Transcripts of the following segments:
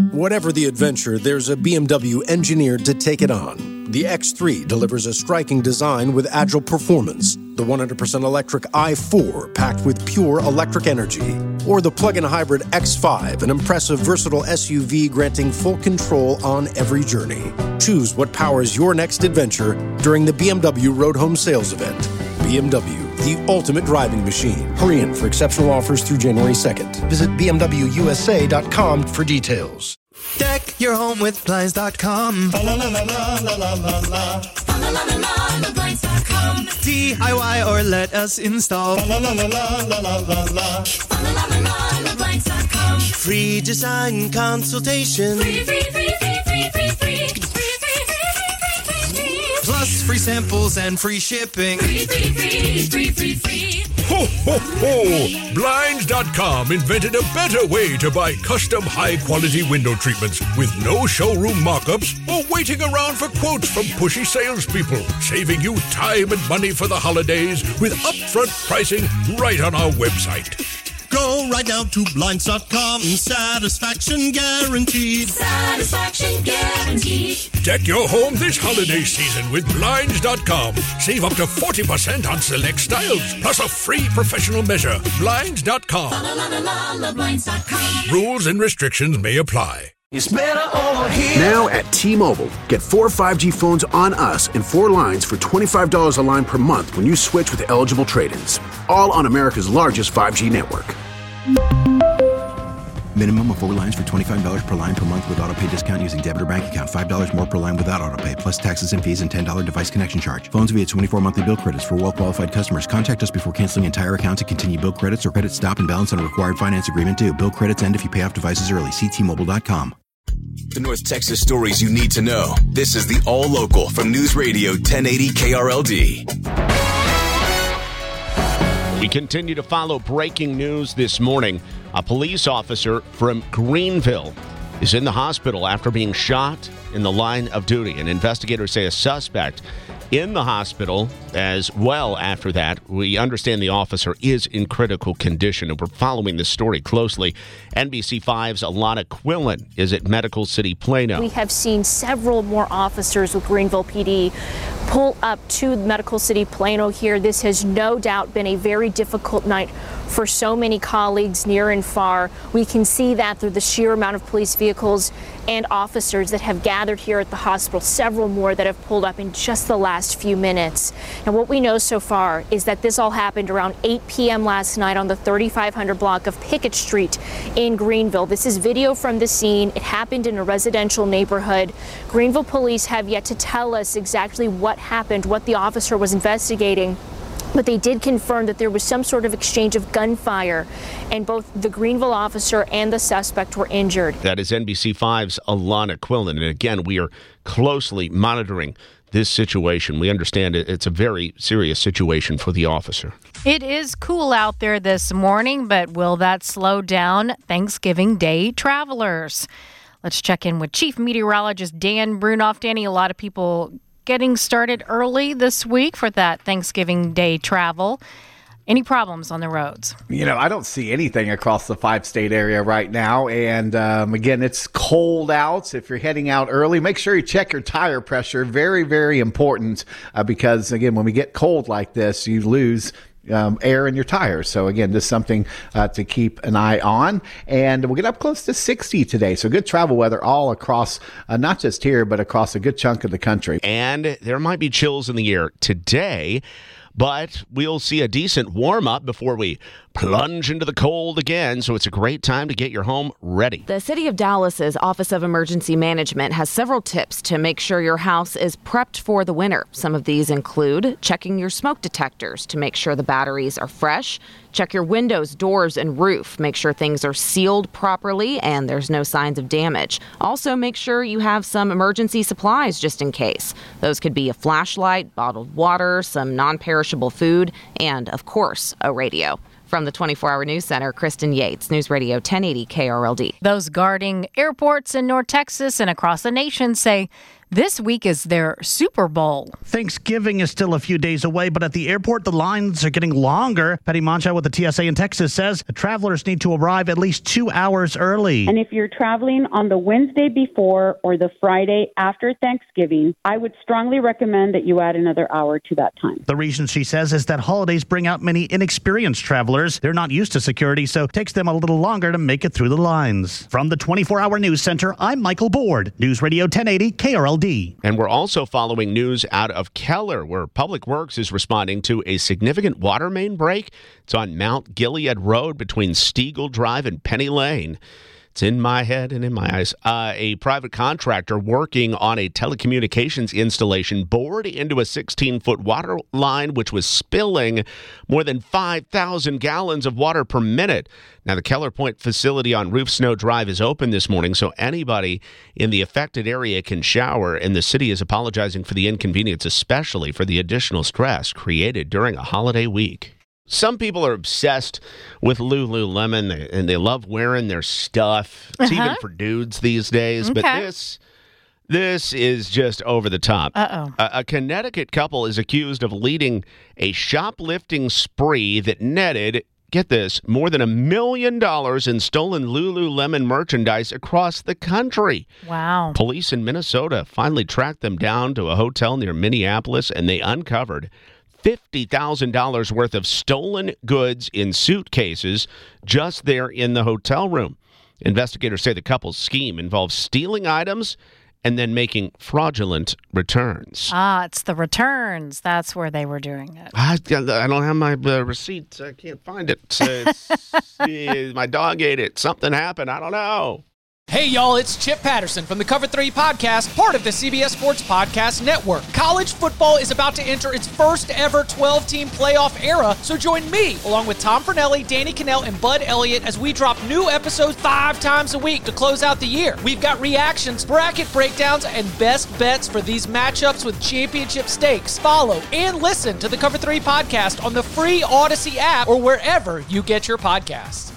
Whatever the adventure, there's a BMW engineered to take it on. The X3 delivers a striking design with agile performance. The 100% electric i4 packed with pure electric energy. Or the plug-in hybrid X5, an impressive, versatile SUV granting full control on every journey. Choose what powers your next adventure during the BMW Road Home Sales Event. BMW, the ultimate driving machine. Hurry in for exceptional offers through January 2nd. Visit BMWUSA.com for details. Deck your home with Blinds.com. La la la la la la la la la. La la la la Blinds.com. DIY or let us install. La la la la la la la la. La la la Blinds.com. Free design consultation. Free. Plus free samples and free shipping. Free. Ho, ho, ho! Blinds.com invented a better way to buy custom high-quality window treatments with no showroom mock-ups or waiting around for quotes from pushy salespeople, saving you time and money for the holidays with upfront pricing right on our website. Go right now to Blinds.com. Satisfaction guaranteed. Satisfaction guaranteed. Deck your home this holiday season with Blinds.com. Save up to 40% on select styles, plus a free professional measure. Blinds.com. Blinds.com. Rules and restrictions may apply. It's better over here. Now at T-Mobile, get 4 5G phones on us and 4 lines for $25 a line per month when you switch with eligible trade-ins. All on America's largest 5G network. Minimum of 4 lines for $25 per line per month with autopay discount using debit or bank account. $5 more per line without autopay, plus taxes and fees and $10 device connection charge. Phones via 24 monthly bill credits for well-qualified customers. Contact us before canceling entire account to continue bill credits or credit stop and balance on a required finance agreement due. Bill credits end if you pay off devices early. See T-Mobile.com. The North Texas stories you need to know. This is the All Local from News Radio 1080 KRLD. We continue to follow breaking news this morning. A police officer from Greenville is in the hospital after being shot in the line of duty. And investigators say a suspect in the hospital as well after that. We understand the officer is in critical condition, and we're following this story closely. NBC5's Alana Quillen is at Medical City Plano. We have seen several more officers with Greenville PD pull up to Medical City Plano here. This has no doubt been a very difficult night for so many colleagues near and far. We can see that through the sheer amount of police vehicles and officers that have gathered here at the hospital, several more that have pulled up in just the last few minutes. And what we know so far is that this all happened around 8 p.m. last night on the 3500 block of Pickett Street in Greenville. This is video from the scene. It happened in a residential neighborhood. Greenville police have yet to tell us exactly what happened, what the officer was investigating. But they did confirm that there was some sort of exchange of gunfire, and both the Greenville officer and the suspect were injured. That is NBC5's Alana Quillen. And again, we are closely monitoring this situation. We understand it's a very serious situation for the officer. It is cool out there this morning, but will that slow down Thanksgiving Day travelers? Let's check in with Chief Meteorologist Dan Brunoff. Danny, a lot of people getting started early this week for that Thanksgiving Day travel. Any problems on the roads? I don't see anything across the 5-state area right now. And again, it's cold out. If you're heading out early, make sure you check your tire pressure. Very, very important because, again, when we get cold like this, you lose air in your tires. So again, just something to keep an eye on. And we'll get up close to 60 today. So good travel weather all across, not just here, but across a good chunk of the country. And there might be chills in the air today, but we'll see a decent warm up before we plunge into the cold again, so it's a great time to get your home ready. The City of Dallas's Office of Emergency Management has several tips to make sure your house is prepped for the winter. Some of these include checking your smoke detectors to make sure the batteries are fresh, check your windows, doors, and roof. Make sure things are sealed properly and there's no signs of damage. Also, make sure you have some emergency supplies just in case. Those could be a flashlight, bottled water, some non-perishable food, and, of course, a radio. From the 24-Hour News Center, Kristen Yates, News Radio 1080 KRLD. Those guarding airports in North Texas and across the nation say This week is their Super Bowl. Thanksgiving is still a few days away, but at the airport, the lines are getting longer. Patty Mancha with the TSA in Texas says travelers need to arrive at least 2 hours early. And if you're traveling on the Wednesday before or the Friday after Thanksgiving, I would strongly recommend that you add another hour to that time. The reason, she says, is that holidays bring out many inexperienced travelers. They're not used to security, so it takes them a little longer to make it through the lines. From the 24-hour news center, I'm Michael Board, News Radio 1080 KRLD. And we're also following news out of Keller, where Public Works is responding to a significant water main break. It's on Mount Gilead Road between Stiegel Drive and Penny Lane. It's in my head and in my eyes. A private contractor working on a telecommunications installation bored into a 16-foot water line, which was spilling more than 5,000 gallons of water per minute. Now, the Keller Point facility on Roof Snow Drive is open this morning, so anybody in the affected area can shower, and the city is apologizing for the inconvenience, especially for the additional stress created during a holiday week. Some people are obsessed with Lululemon, and they love wearing their stuff. It's even for dudes these days. Okay. But this is just over the top. Uh-oh. A Connecticut couple is accused of leading a shoplifting spree that netted, get this, more than $1 million in stolen Lululemon merchandise across the country. Wow. Police in Minnesota finally tracked them down to a hotel near Minneapolis, and they uncovered $50,000 worth of stolen goods in suitcases just there in the hotel room. Investigators say the couple's scheme involves stealing items and then making fraudulent returns. It's the returns. That's where they were doing it. I don't have my receipt. I can't find it. My dog ate it. Something happened. I don't know. Hey, y'all, it's Chip Patterson from the Cover 3 Podcast, part of the CBS Sports Podcast Network. College football is about to enter its first ever 12-team playoff era, so join me, along with Tom Fornelli, Danny Cannell, and Bud Elliott, as we drop new episodes 5 times a week to close out the year. We've got reactions, bracket breakdowns, and best bets for these matchups with championship stakes. Follow and listen to the Cover 3 Podcast on the free Odyssey app or wherever you get your podcasts.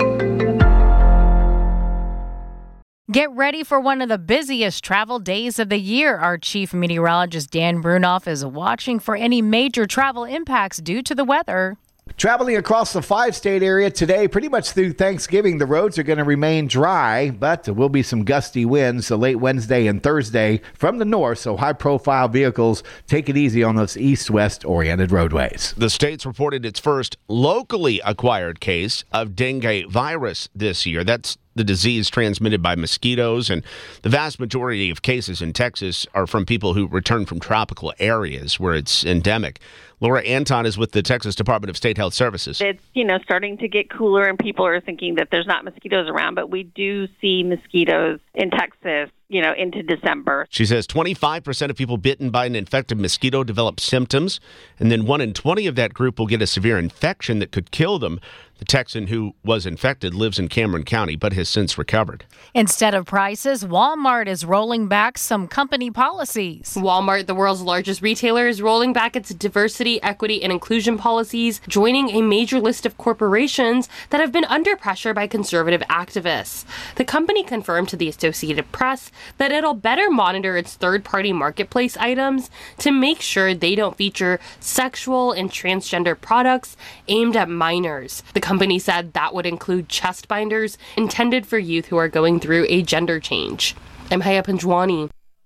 Get ready for one of the busiest travel days of the year. Our chief meteorologist, Dan Brunoff, is watching for any major travel impacts due to the weather. Traveling across the 5-state area today, pretty much through Thanksgiving, the roads are going to remain dry, but there will be some gusty winds late Wednesday and Thursday from the north, so high-profile vehicles take it easy on those east-west oriented roadways. The state's reported its first locally acquired case of dengue virus this year. That's the disease transmitted by mosquitoes, and the vast majority of cases in Texas are from people who return from tropical areas where it's endemic. Laura Anton is with the Texas Department of State Health Services. It's, starting to get cooler and people are thinking that there's not mosquitoes around, but we do see mosquitoes in Texas, into December. She says 25% of people bitten by an infected mosquito develop symptoms, and then 1 in 20 of that group will get a severe infection that could kill them. The Texan who was infected lives in Cameron County, but has since recovered. Instead of prices, Walmart is rolling back some company policies. Walmart, the world's largest retailer, is rolling back its diversity, equity, and inclusion policies, joining a major list of corporations that have been under pressure by conservative activists. The company confirmed to the Associated Press that it'll better monitor its third-party marketplace items to make sure they don't feature sexual and transgender products aimed at minors. The company said that would include chest binders intended for youth who are going through a gender change. I'm Haya Panjwani.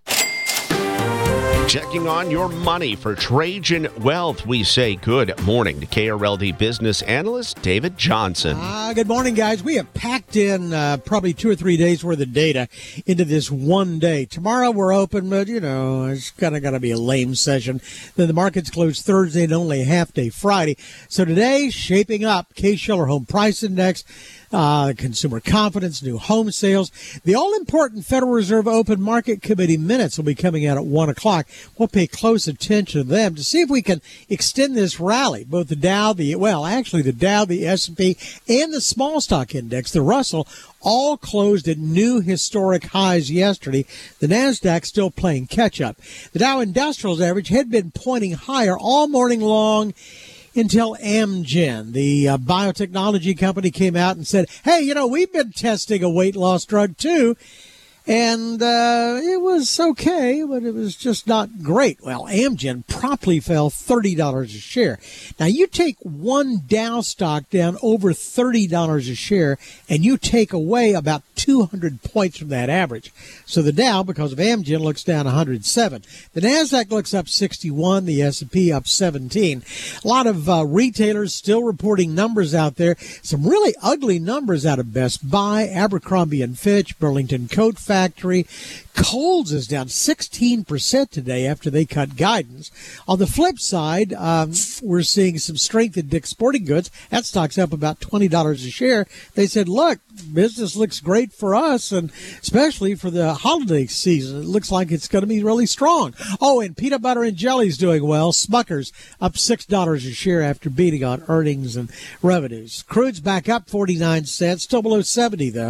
Checking on your money for Trajan Wealth, we say good morning to KRLD business analyst David Johnson. Good morning, guys. We have packed in probably 2 or 3 days worth of data into this one day. Tomorrow we're open, but, it's kind of going to be a lame session. Then the market's closed Thursday and only a half day Friday. So today, shaping up, Case-Shiller Home Price Index, consumer confidence, new home sales. The all-important Federal Reserve Open Market Committee minutes will be coming out at 1 o'clock. We'll pay close attention to them to see if we can extend this rally. Both the Dow, the Dow, the S&P, and the small stock index, the Russell, all closed at new historic highs yesterday. The NASDAQ still playing catch-up. The Dow Industrials average had been pointing higher all morning long until Amgen, the biotechnology company, came out and said, hey, we've been testing a weight loss drug too. And it was okay, but it was just not great. Well, Amgen promptly fell $30 a share. Now, you take one Dow stock down over $30 a share, and you take away about 200 points from that average. So the Dow, because of Amgen, looks down 107. The NASDAQ looks up 61, the S&P up 17. A lot of retailers still reporting numbers out there. Some really ugly numbers out of Best Buy, Abercrombie & Fitch, Burlington Coat Factory. Kohl's is down 16% today after they cut guidance. On the flip side, we're seeing some strength in Dick's Sporting Goods. That stock's up about $20 a share. They said, look, business looks great for us, and especially for the holiday season. It looks like it's going to be really strong. Oh, and peanut butter and jelly's doing well. Smucker's up $6 a share after beating on earnings and revenues. Crude's back up 49 cents, still below 70 though,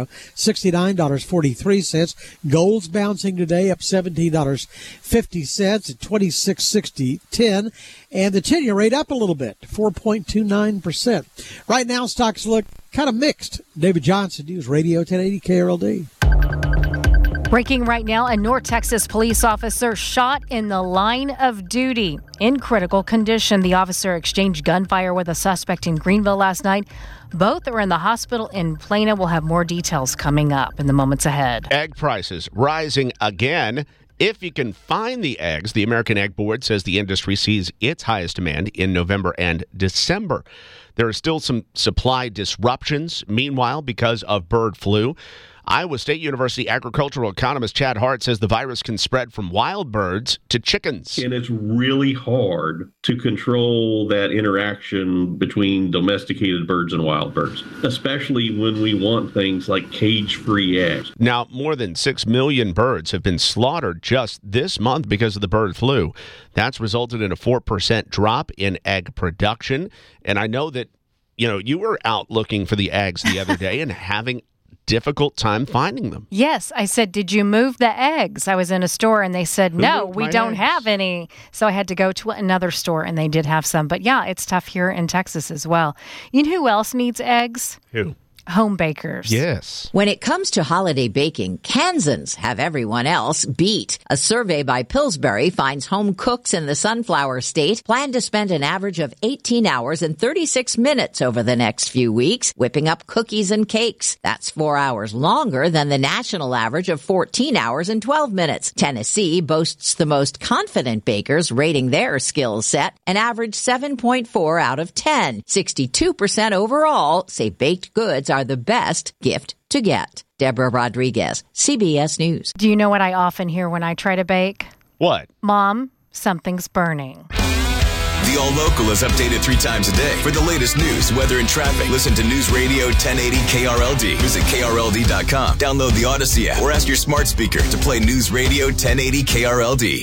$69.43. Gold's bouncing today, up $17.50 at $26.60.10, and the 10-year rate up a little bit, 4.29%. Right now, stocks look kind of mixed. David Johnson, News Radio 1080 KRLD. Breaking right now, a North Texas police officer shot in the line of duty. In critical condition, the officer exchanged gunfire with a suspect in Greenville last night. Both are in the hospital in Plano. We'll have more details coming up in the moments ahead. Egg prices rising again. If you can find the eggs, the American Egg Board says the industry sees its highest demand in November and December. There are still some supply disruptions, meanwhile, because of bird flu. Iowa State University agricultural economist Chad Hart says the virus can spread from wild birds to chickens. And it's really hard to control that interaction between domesticated birds and wild birds, especially when we want things like cage-free eggs. Now, more than 6 million birds have been slaughtered just this month because of the bird flu. That's resulted in a 4% drop in egg production. And I know that, you were out looking for the eggs the other day and having difficult time finding them. Yes, I said, did you move the eggs? I was in a store and they said, no, we don't have any. So I had to go to another store and they did have some. But yeah, it's tough here in Texas as well. You know who else needs eggs? Who? Home bakers. Yes. When it comes to holiday baking, Kansans have everyone else beat. A survey by Pillsbury finds home cooks in the Sunflower State plan to spend an average of 18 hours and 36 minutes over the next few weeks whipping up cookies and cakes. That's 4 hours longer than the national average of 14 hours and 12 minutes. Tennessee boasts the most confident bakers, rating their skill set an average 7.4 out of 10. 62% overall say baked goods are the best gift to get. Deborah Rodriguez, CBS News. Do you know what I often hear when I try to bake? What? Mom, something's burning. The All Local is updated 3 times a day. For the latest news, weather, and traffic, listen to News Radio 1080 KRLD. Visit KRLD.com. Download the Odyssey app or ask your smart speaker to play News Radio 1080 KRLD.